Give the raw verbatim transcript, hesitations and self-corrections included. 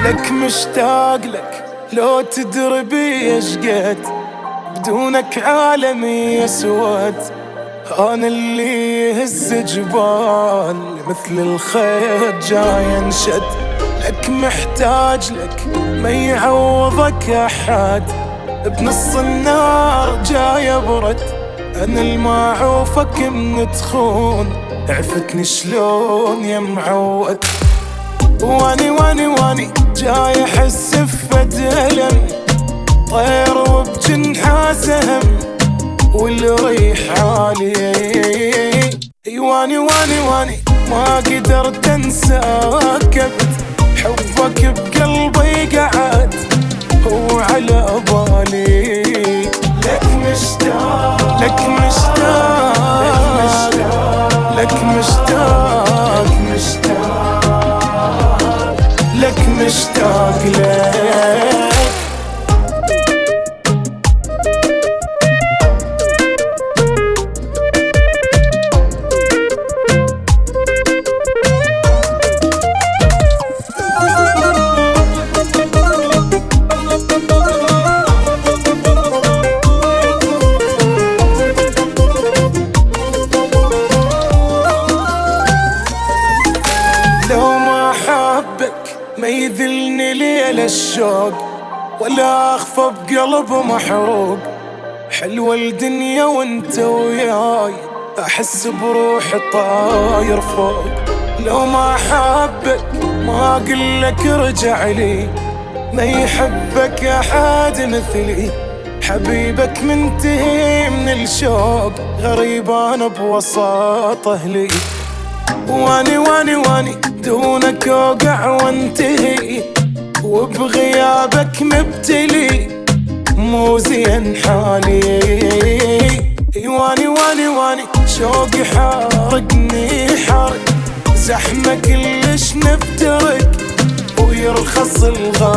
لك مشتاق لك لو تدري بي اشقد، بدونك عالمي اسود. انا اللي يهز جبال مثل الخيط جاي انشد. لك محتاج لك ما يعوضك احد، بنص النار جاي ابرد. انا المعوفك من تخون، عفتني شلون يا معود. واني واني واني جاي احس بفد الم، طير وبجنحه سهم والريح عالي. واني واني واني ما قدرت انساك ابد، حبك بقلبي قعد هو على بالي. لك مشتاق لك مشتاق لك مشتاق لك مشتاق لك. ما يذلني ليل الشوق ولا اخفى بقلب محروق. حلوة الدنيا وانت وياي، احس بروحي طاير فوق. لو ما حبك ما اقلك ارجع لي، ما يحبك احد مثلي. حبيبك منتهي من الشوق، غريب انا بوسط اهلي. واني واني واني دونك اوقع وانتهي، وبغيابك مبتلي مو زين حالي. واني واني واني شوقي حارقني حرق، زحمة كلش نفترق ويرخص الغالي.